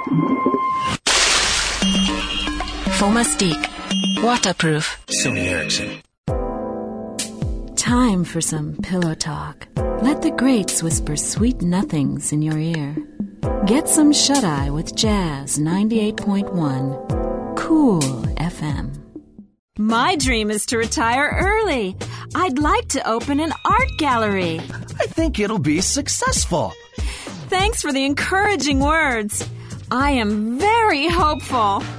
Fomastique. Waterproof. Sony Ericsson. Time for some pillow talk. Let the greats whisper sweet nothings in your ear. Get some shut-eye with Jazz 98.1. Cool FM. My dream is to retire early. I'd like to open an art gallery. I think it'll be successful. Thanks for the encouraging words. I am very hopeful.